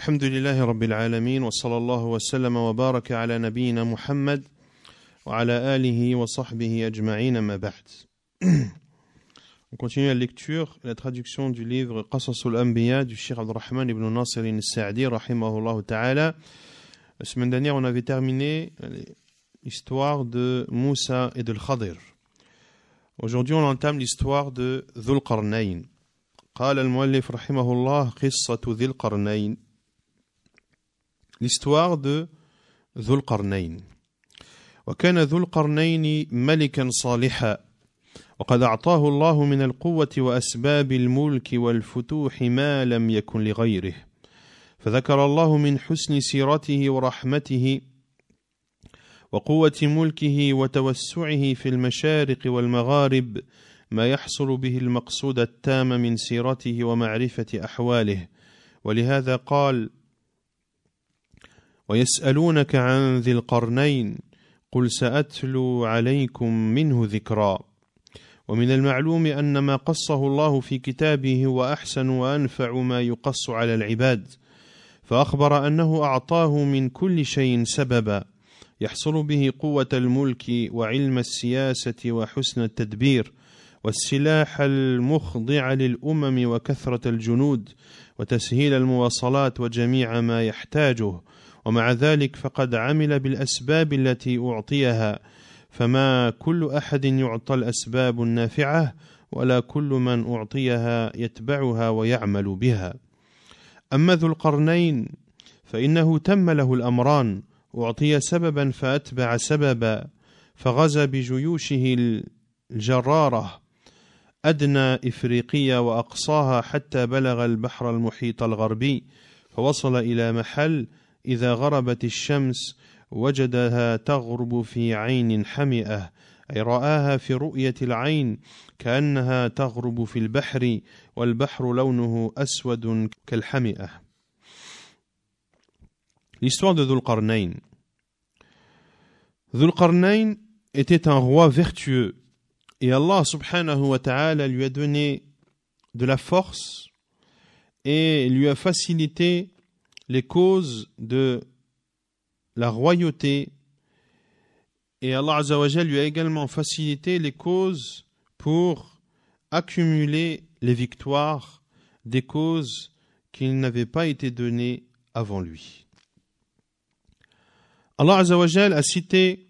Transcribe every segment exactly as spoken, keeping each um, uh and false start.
الحمد لله رب العالمين وصلى الله وسلم وبارك على نبينا محمد وعلى آله وصحبه أجمعين ما بعد. On continue la lecture et la traduction du livre Qasasul Anbiya du Cheikh Abdurrahman ibn Nasir al-Sa'di rahimahullah ta'ala. La semaine dernière, on avait terminé l'histoire de Moussa et de Khadir. Aujourd'hui, on entame l'histoire de Dhul Qarnayn. قال المؤلف رحمه الله قصة ذي القرنين. L'histoire de ذو القرنين. وكان ذو القرنين ملكا صالحا وقد أعطاه الله من القوة وأسباب الملك والفتوح ما لم يكن لغيره، فذكر الله من حسن سيرته ورحمته وقوة ملكه وتوسعه في المشارق والمغارب ما يحصل به المقصود التام من سيرته ومعرفة أحواله. ولهذا قال: ويسألونك عن ذي القرنين قل سأتلو عليكم منه ذكرا. ومن المعلوم أن ما قصه الله في كتابه هو أحسن وأنفع ما يقص على العباد، فأخبر أنه أعطاه من كل شيء سببا يحصل به قوة الملك وعلم السياسة وحسن التدبير والسلاح المخضع للأمم وكثرة الجنود وتسهيل المواصلات وجميع ما يحتاجه. ومع ذلك فقد عمل بالأسباب التي أعطيها، فما كل أحد يعطى الأسباب النافعة ولا كل من أعطيها يتبعها ويعمل بها. أما ذو القرنين فإنه تم له الأمران، أعطي سببا فأتبع سببا، فغزا بجيوشه الجرارة أدنى إفريقيا وأقصاها حتى بلغ البحر المحيط الغربي، فوصل إلى محل إذا غربت الشمس وجدها تغرب في عين حمئة، أي رآها في رؤية العين كأنها تغرب في البحر والبحر لونه أسود كالحمئة. L'histoire de Dhul Qarnayn. Dhul Qarnayn était un roi vertueux et Allah subhanahu wa ta'ala lui a donné de la force et lui a facilité les causes de la royauté, et Allah Azza wa Jal lui a également facilité les causes pour accumuler les victoires des causes qui n'avaient pas été données avant lui. Allah Azza wa Jal a cité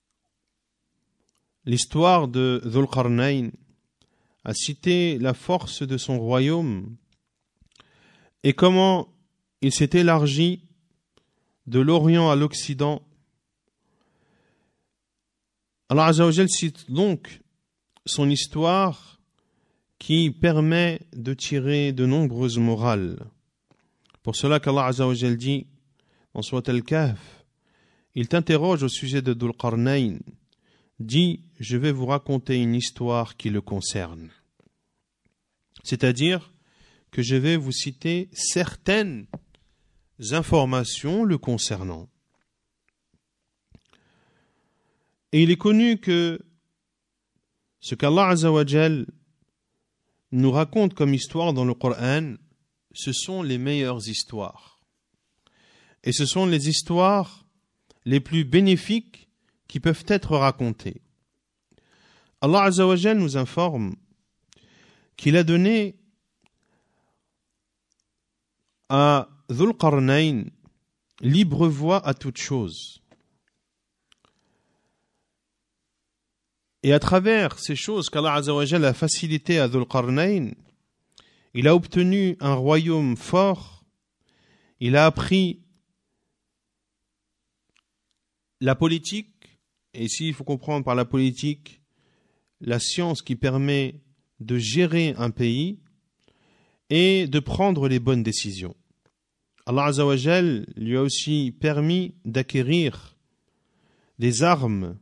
l'histoire de Dhul Qarnayn, a cité la force de son royaume et comment il s'est élargi de l'Orient à l'Occident. Allah Azza wa Jal cite donc son histoire qui permet de tirer de nombreuses morales. Pour cela qu'Allah Azza wa Jal dit dans Surat Al-Kahf, il t'interroge au sujet de Dhul Qarnayn, dit: je vais vous raconter une histoire qui le concerne. C'est-à-dire que je vais vous citer certaines informations le concernant. Et il est connu que ce qu'Allah Azza wa Jal nous raconte comme histoire dans le Coran, ce sont les meilleures histoires. Et ce sont les histoires les plus bénéfiques qui peuvent être racontées. Allah Azza wa Jal nous informe qu'il a donné à Dhul Qarnayn libre voie à toute chose. Et à travers ces choses qu'Allah Azza wa Jal a facilité à Dhul Qarnayn, il a obtenu un royaume fort, il a appris la politique, et ici il faut comprendre par la politique la science qui permet de gérer un pays et de prendre les bonnes décisions. Allah Azza wa Jal lui a aussi permis d'acquérir des armes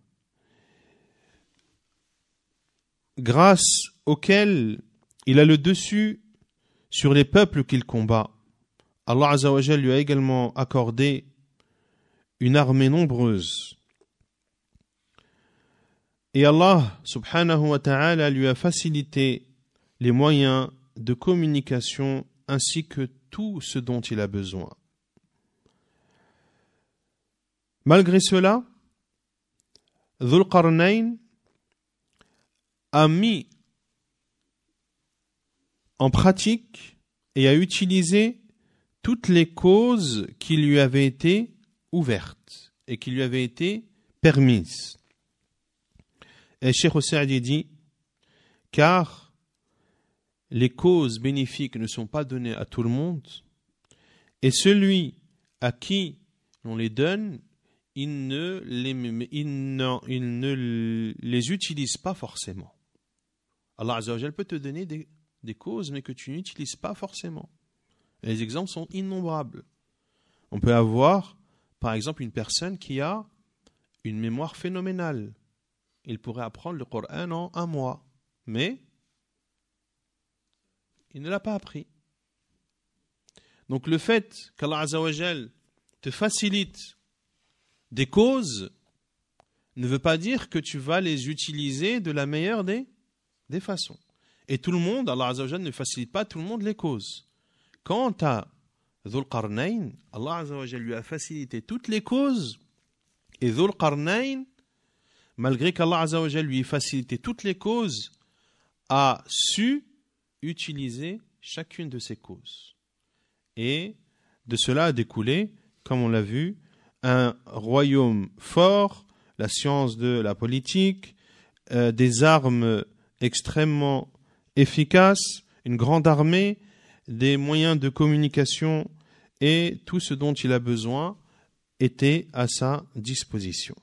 grâce auxquelles il a le dessus sur les peuples qu'il combat. Allah Azza wa Jal lui a également accordé une armée nombreuse. Et Allah subhanahu wa ta'ala lui a facilité les moyens de communication ainsi que tout ce dont il a besoin. Malgré cela, Dhul Qarnayn a mis en pratique et a utilisé toutes les causes qui lui avaient été ouvertes et qui lui avaient été permises. Et Cheikh Saadi dit, car les causes bénéfiques ne sont pas données à tout le monde, et celui à qui on les donne, il ne les, il ne, il ne les utilise pas forcément. Allah Azza wa Jal peut te donner des, des causes, mais que tu n'utilises pas forcément. Et les exemples sont innombrables. On peut avoir, par exemple, une personne qui a une mémoire phénoménale. Il pourrait apprendre le Coran en un mois, mais il ne l'a pas appris. Donc le fait qu'Allah Azza wa Jal te facilite des causes ne veut pas dire que tu vas les utiliser de la meilleure des, des façons. Et tout le monde, Allah Azza wa Jal ne facilite pas tout le monde les causes. Quant à Dhul Qarnayn, Allah Azza wa Jal lui a facilité toutes les causes, et Dhul Qarnayn, malgré qu'Allah Azza wa Jal lui ait facilité toutes les causes, a su utiliser chacune de ces causes. Et de cela a découlé, comme on l'a vu, un royaume fort, la science de la politique, euh, des armes extrêmement efficaces, une grande armée, des moyens de communication et tout ce dont il a besoin était à sa disposition.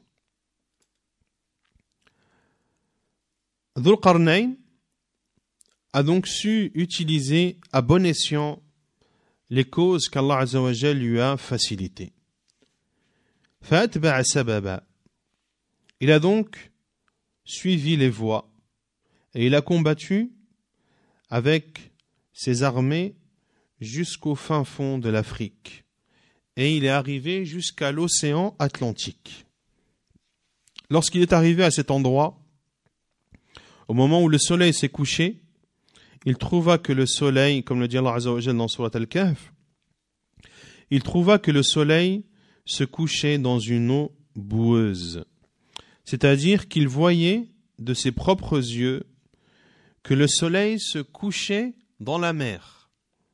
Dhul Qarnayn a donc su utiliser à bon escient les causes qu'Allah Azza wa Jal lui a facilitées. فَأَتْبَعَ سَبَبًا. Il a donc suivi les voies et il a combattu avec ses armées jusqu'au fin fond de l'Afrique. Et il est arrivé jusqu'à l'océan Atlantique. Lorsqu'il est arrivé à cet endroit, au moment où le soleil s'est couché, il trouva que le soleil, comme le dit Allah Azza wa Jalla dans Surat Al-Kahf, il trouva que le soleil se couchait dans une eau boueuse. C'est-à-dire qu'il voyait de ses propres yeux que le soleil se couchait dans la mer.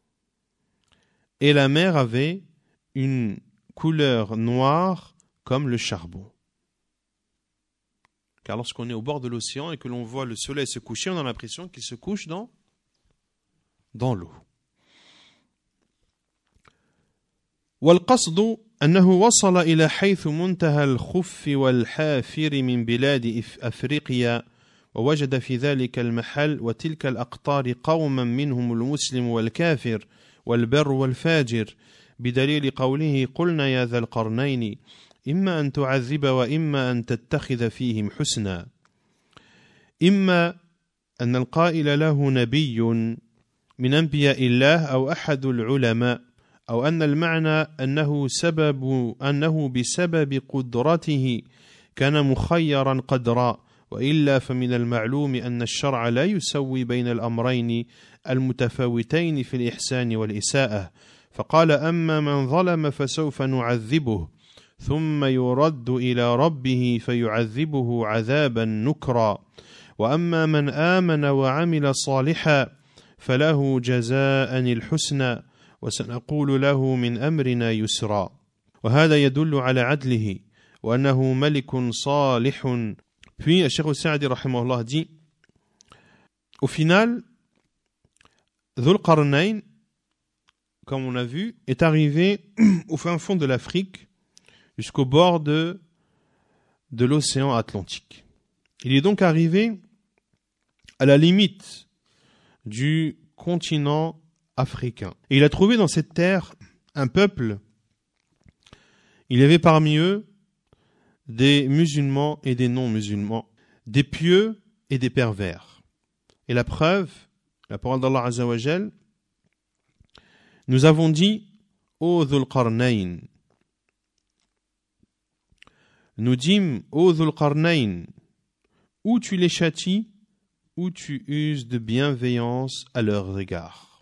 Et la mer avait une couleur noire comme le charbon. Car lorsqu'on est au bord de l'océan et que l'on voit le soleil se coucher, on a l'impression qu'il se couche dans, dans l'eau. والقصد أنه وصل إلى حيث منتهى الخف والحافر من بلاد أفريقيا ووجد في ذلك المحل وتلك الأقطار قوما منهم المسلم والكافر والبر والفاجر بدليل قوله قلنا يا ذا القرنين إما أن تعذب وإما أن تتخذ فيهم حسنا. إما أن القائل له نبي من أنبياء الله أو أحد العلماء أو أن المعنى أنه سبب أنه بسبب قدرته كان مخيرا قدرا وإلا فمن المعلوم أن الشرع لا يسوي بين الأمرين المتفاوتين في الإحسان والإساءة فقال أما من ظلم فسوف نعذبه ثم يرد إلى ربه فيعذبه عذابا نكرا وأما من آمن وعمل صالحا فله جزاء الحسنى وسنقول له من أمرنا يسرا وهذا يدل على عدله وأنه ملك صالح. Puis Cheikh Saadi rahimahullah dit, au final, Dhul Qarnayn, comme on a vu, est arrivé au fin fond de l'Afrique jusqu'au bord de, de l'océan Atlantique. Il est donc arrivé à la limite du continent africain. Et il a trouvé dans cette terre un peuple. Il y avait parmi eux des musulmans et des non-musulmans, des pieux et des pervers. Et la preuve, la parole d'Allah Azza wa Jal, nous avons dit, ô Dhul Qarnayn, nous dîmes, ô Dhul Qarnayn, ou tu les châties, ou tu uses de bienveillance à leur égard.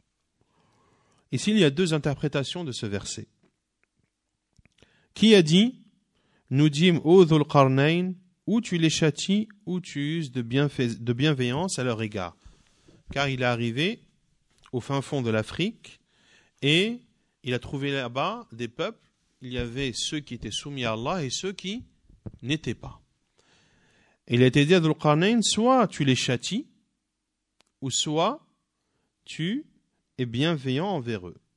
Ici, il y a deux interprétations de ce verset. Qui a dit nous dîmes ô Dhul Qarnayn, ou tu les châties, ou tu uses de, bienfais- de bienveillance à leur égard. Car il est arrivé au fin fond de l'Afrique et il a trouvé là-bas des peuples. Il y avait ceux qui étaient soumis à Allah et ceux qui n'étaient pas. Et il a été dit à Dhul Qarnayn, soit tu les châties, ou soit tu es bienveillant envers eux.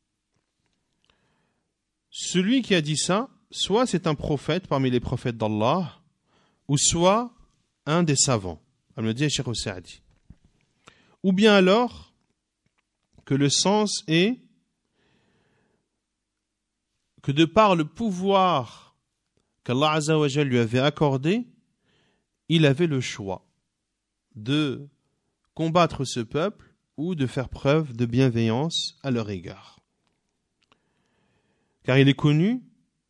Celui qui a dit ça, soit c'est un prophète parmi les prophètes d'Allah, ou soit un des savants. Elle me dit Cheikh Saadi. Ou bien alors que le sens est que de par le pouvoir qu'Allah Azza wa Jal lui avait accordé, il avait le choix de combattre ce peuple ou de faire preuve de bienveillance à leur égard. Car il est connu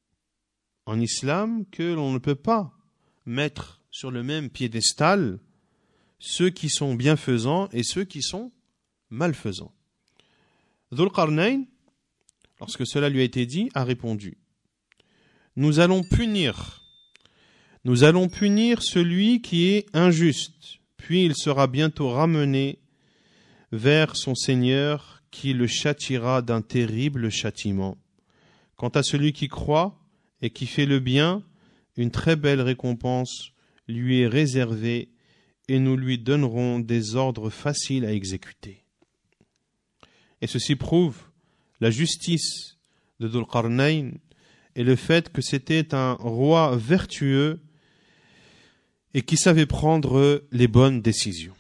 en islam que l'on ne peut pas mettre sur le même piédestal ceux qui sont bienfaisants et ceux qui sont malfaisants. Dhul Qarnayn, lorsque cela lui a été dit, a répondu: Nous allons punir, nous allons punir celui qui est injuste, puis il sera bientôt ramené vers son Seigneur qui le châtiera d'un terrible châtiment. Quant à celui qui croit et qui fait le bien, une très belle récompense lui est réservée et nous lui donnerons des ordres faciles à exécuter. Et ceci prouve la justice de Dhul Qarnayn et le fait que c'était un roi vertueux et qui savait prendre les bonnes décisions.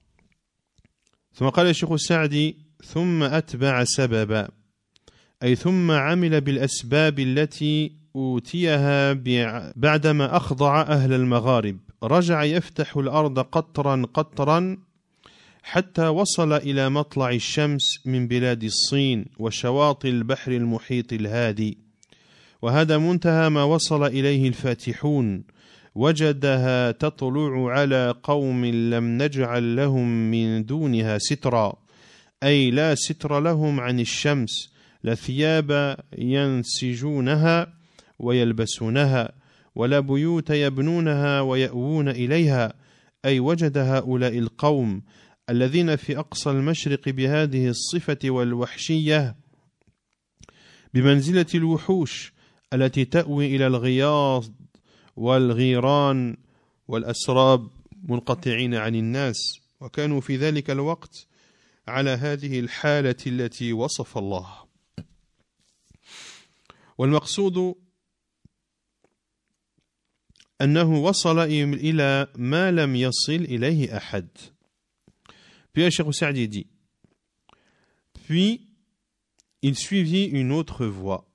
ثم قال الشيخ السعدي ثم أتبع سببا أي ثم عمل بالأسباب التي أوتيها بعدما أخضع أهل المغارب رجع يفتح الأرض قطرا قطرا حتى وصل إلى مطلع الشمس من بلاد الصين وشواطئ البحر المحيط الهادي وهذا منتهى ما وصل إليه الفاتحون وجدها تطلع على قوم لم نجعل لهم من دونها سترا أي لا ستر لهم عن الشمس لا ثياب ينسجونها ويلبسونها ولا بيوت يبنونها ويأوون إليها أي وجد هؤلاء القوم الذين في أقصى المشرق بهذه الصفة والوحشية بمنزلة الوحوش التي تأوي إلى الغياض والغيران والأسراب منقطعين عن الناس وكانوا في ذلك الوقت على هذه الحالة التي وصف الله. والمقصود أنه وصل إلى ما لم يصل إليه أحد. Puis Cheikh Saadi dit, puis il suivit une autre voie.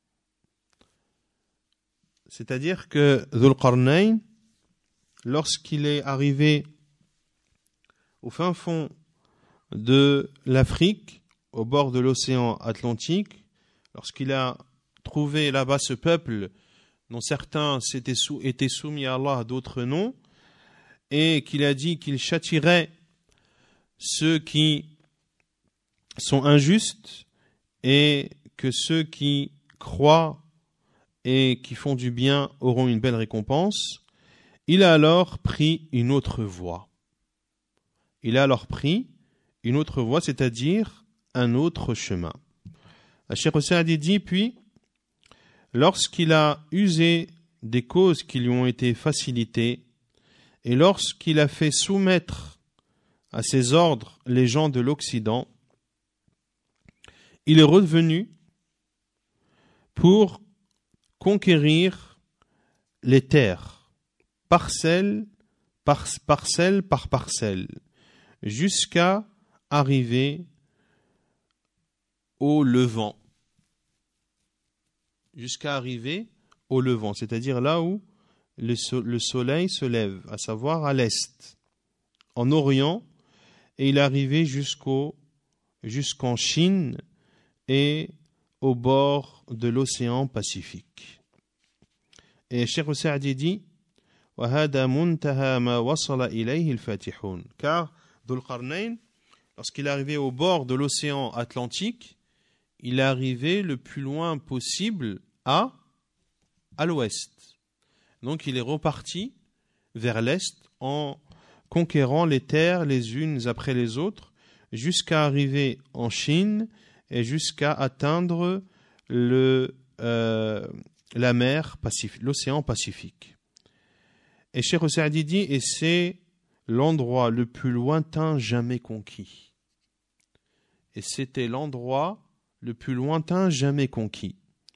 C'est-à-dire que Dhul Qarnayn, lorsqu'il est arrivé au fin fond de l'Afrique, au bord de l'océan Atlantique, lorsqu'il a trouvé là-bas ce peuple dont certains s'étaient sous, étaient soumis à Allah, d'autres non, et qu'il a dit qu'il châtirait ceux qui sont injustes et que ceux qui croient et qui font du bien auront une belle récompense, il a alors pris une autre voie. Il a alors pris une autre voie, c'est-à-dire un autre chemin. Cheikh Saadi dit, puis, lorsqu'il a usé des causes qui lui ont été facilitées, et lorsqu'il a fait soumettre à ses ordres les gens de l'Occident, il est revenu pour conquérir les terres, parcelle par parcelle par parcelle, jusqu'à arriver au Levant. Jusqu'à arriver au Levant, c'est-à-dire là où le, so- le soleil se lève, à savoir à l'est, en Orient, et il est arrivé jusqu'au, jusqu'en Chine et au bord de l'océan Pacifique. Et Cheikh Saadi dit, وَهَذَا مُنْتَهَى مَا وَصَلَ إِلَيْهِ الْفَاتِحُونَ. Car Dhul Qarnayn, lorsqu'il est arrivé au bord de l'océan Atlantique, il est arrivé le plus loin possible à, à l'ouest. Donc il est reparti vers l'est en conquérant les terres les unes après les autres jusqu'à arriver en Chine et jusqu'à atteindre le, euh, la mer Pacifique, l'océan Pacifique. Et Cheikh Saadi dit, et c'est l'endroit le plus lointain jamais conquis. Et c'était l'endroit le plus lointain jamais conquis.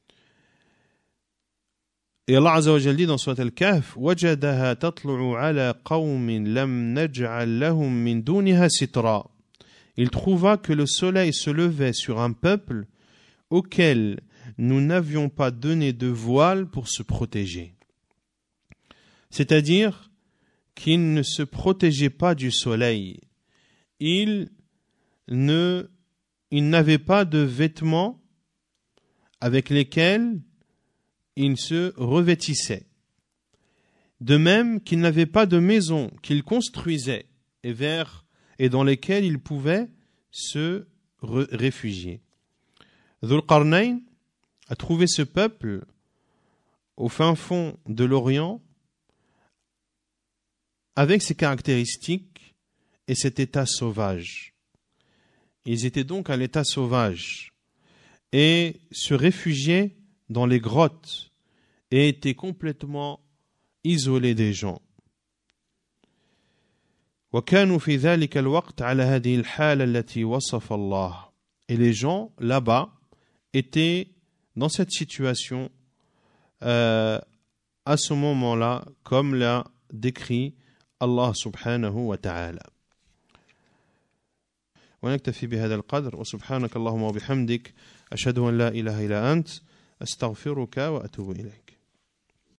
Et Allah Azza wa Jalla dit dans Surat Al-Kahf, وَجَدَهَا تَطْلُعُ عَلَى قَوْمٍ لَمْ نَجْعَلْ لَهُمْ مِنْ دُونِهَا سِتْرًا. Il trouva que le soleil se levait sur un peuple auquel nous n'avions pas donné de voile pour se protéger. C'est-à-dire qu'il ne se protégeait pas du soleil. Il ne, il n'avait pas de vêtements avec lesquels il se revêtissait. De même qu'il n'avait pas de maison qu'il construisait et, vers, et dans lesquelles il pouvait se re- réfugier. Dhul Qarnayn a trouvé ce peuple au fin fond de l'Orient avec ses caractéristiques et cet état sauvage. Ils étaient donc à l'état sauvage et se réfugiaient dans les grottes et étaient complètement isolés des gens. وكانوا في ذلك الوقت على هذه الحالة التي وصف الله. Et les gens là-bas étaient dans cette situation euh, à ce moment-là, comme l'a décrit Allah subhanahu wa ta'ala. ونكتفي بهذا القدر وسبحانك اللهم وبحمدك أشهد أن لا إله إلا أنت أستغفرك وأتوب إليك.